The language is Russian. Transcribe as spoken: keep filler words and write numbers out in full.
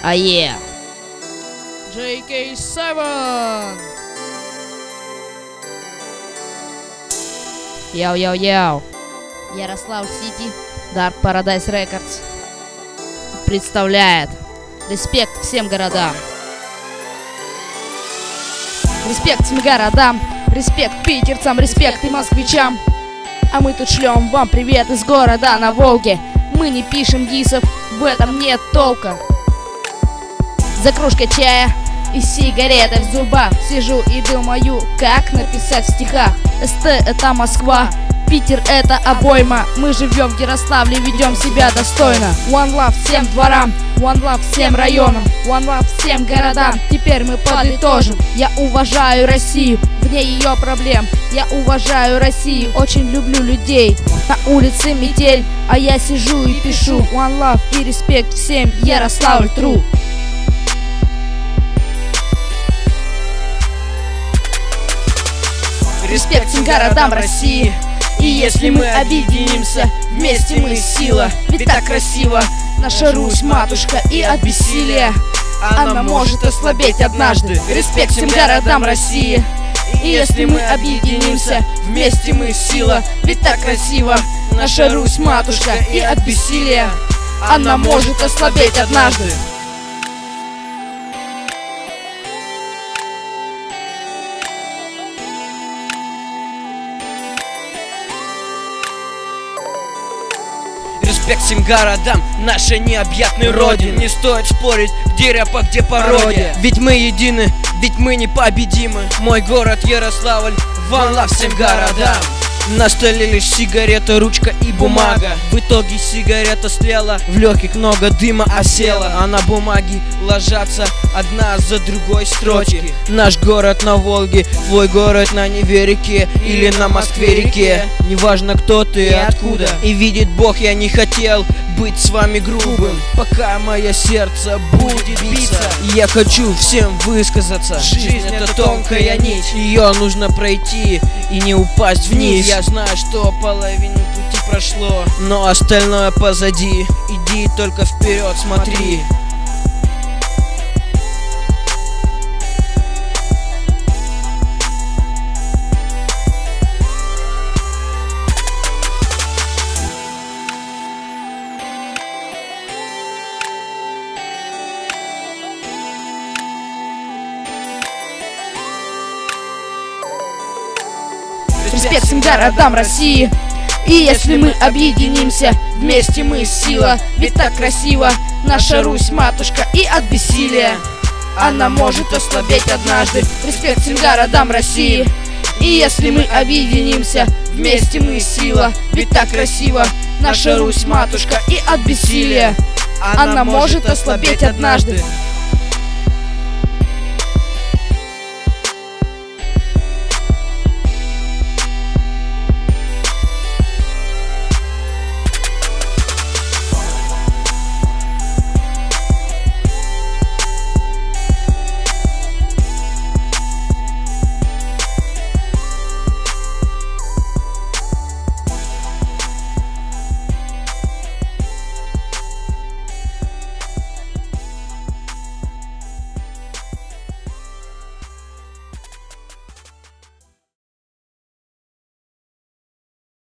Ае. джей кей семь. Яу-яу-яу. Ярославль Сити, Dark Paradise Records представляет респект всем городам. Респект всем городам, респект питерцам, респект и москвичам. А мы тут шлем вам привет из города на Волге. Мы не пишем дисов, в этом нет толка. За кружкой чая и сигаретой в зубах сижу и думаю, как написать в стихах. СТ это Москва, Питер это обойма. Мы живем в Ярославле, ведем себя достойно. One love всем дворам, one love всем районам, one love всем городам. Теперь мы подытожим. Я уважаю Россию, вне ее проблем. Я уважаю Россию, очень люблю людей. На улице метель, а я сижу и пишу. One love и респект всем, Ярославль true. Респект всем городам России. И если мы объединимся, вместе мы сила. Ведь так красиво наша Русь, матушка, и от бессилия она может ослабеть однажды. Респект всем городам России. И если мы объединимся, вместе мы сила. Ведь так красиво наша Русь, матушка, и от бессилия она может ослабеть однажды. Респект всем городам нашей необъятной родины. Не стоит спорить, где рэп, а где пародия. Ведь мы едины, ведь мы непобедимы. Мой город Ярославль, one love всем городам. На столе лишь сигарета, ручка и бумага. В итоге сигарета стлела, в легких много дыма осела. А на бумаге ложатся одна за другой строчки. Наш город на Волге, твой город на Неве-реке или на Москве-реке. Неважно кто ты и откуда. И видит Бог, я не хотел быть с вами грубым, пока мое сердце будет биться. Я хочу всем высказаться. Жизнь это тонкая нить, ее нужно пройти и не упасть вниз. Я знаю, что половину пути прошло, но остальное позади. Иди только вперед, смотри. Респект всем городам России. И если мы объединимся, вместе мы сила. Ведь так красиво наша Русь, матушка, и от бессилия она может ослабеть однажды. Респект всем городам России. И если мы объединимся, вместе мы сила. Ведь так красиво наша Русь, матушка, и от бессилия она может ослабеть однажды.